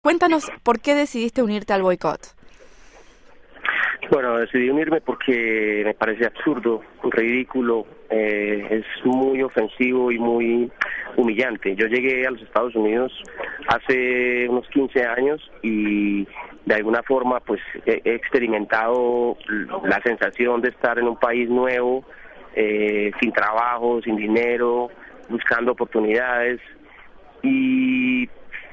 Cuéntanos por qué decidiste unirte al boicot. Bueno, decidí unirme porque me parece absurdo, ridículo, es muy ofensivo y muy humillante. Yo llegué a los Estados Unidos hace unos 15 años y de alguna forma pues he experimentado la sensación de estar en un país nuevo, sin trabajo, sin dinero, buscando oportunidades y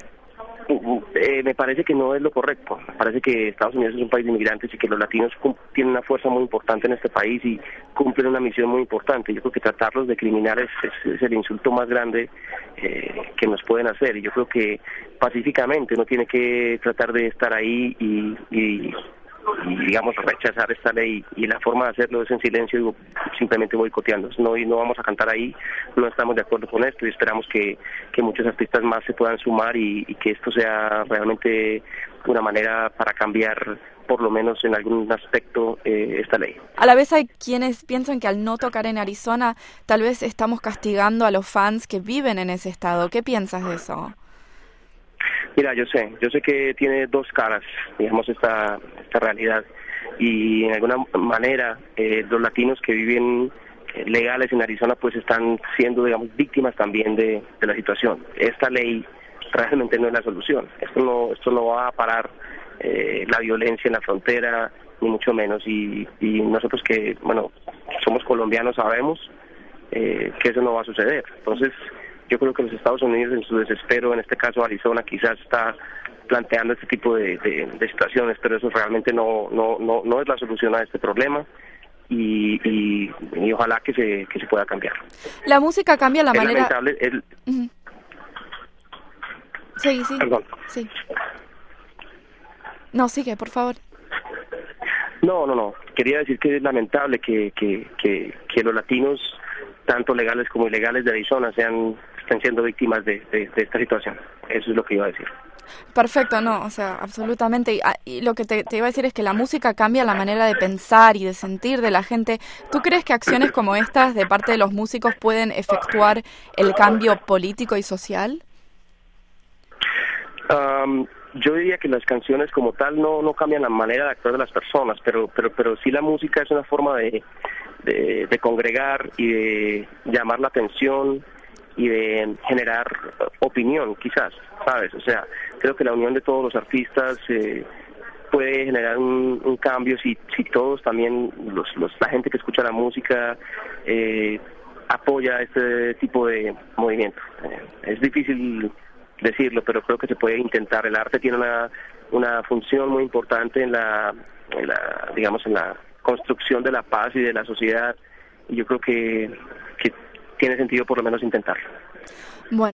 me parece que no es lo correcto. Me parece que Estados Unidos es un país de inmigrantes y que los latinos tienen una fuerza muy importante en este país y cumplen una misión muy importante. Yo creo que tratarlos de criminales es el insulto más grande que nos pueden hacer. Y yo creo que pacíficamente uno tiene que tratar de estar ahí y digamos rechazar esta ley, y la forma de hacerlo es en silencio, simplemente boicoteando. No, y no vamos a cantar ahí, no estamos de acuerdo con esto y esperamos que muchos artistas más se puedan sumar y que esto sea realmente una manera para cambiar por lo menos en algún aspecto esta ley. A la vez hay quienes piensan que al no tocar en Arizona tal vez estamos castigando a los fans que viven en ese estado. ¿Qué piensas de eso? Mira, yo sé que tiene dos caras, digamos, esta realidad, y en alguna manera los latinos que viven legales en Arizona pues están siendo, digamos, víctimas también de la situación. Esta ley realmente no es la solución. Esto no va a parar la violencia en la frontera, ni mucho menos, y nosotros que, bueno, somos colombianos sabemos que eso no va a suceder. Entonces, yo creo que los Estados Unidos, en su desespero, en este caso Arizona, quizás está planteando este tipo de situaciones, pero eso realmente no es la solución a este problema y ojalá que se pueda cambiar. La música cambia la manera... Lamentable, Sí. Perdón. Sí. No, sigue, por favor. No. Quería decir que es lamentable que los latinos, tanto legales como ilegales de Arizona, están siendo víctimas de esta situación. Eso es lo que iba a decir. Perfecto, no, o sea, absolutamente. Y lo que te iba a decir es que la música cambia la manera de pensar y de sentir de la gente. ¿Tú crees que acciones como estas de parte de los músicos pueden efectuar el cambio político y social? Yo diría que las canciones como tal no cambian la manera de actuar de las personas, pero sí la música es una forma de congregar y de llamar la atención y de generar opinión, quizás, ¿sabes? O sea, creo que la unión de todos los artistas puede generar un cambio si todos también, la gente que escucha la música apoya este tipo de movimiento. Es difícil decirlo, pero creo que se puede intentar. El arte tiene una función muy importante en la construcción de la paz y de la sociedad, y yo creo que tiene sentido por lo menos intentarlo. Bueno.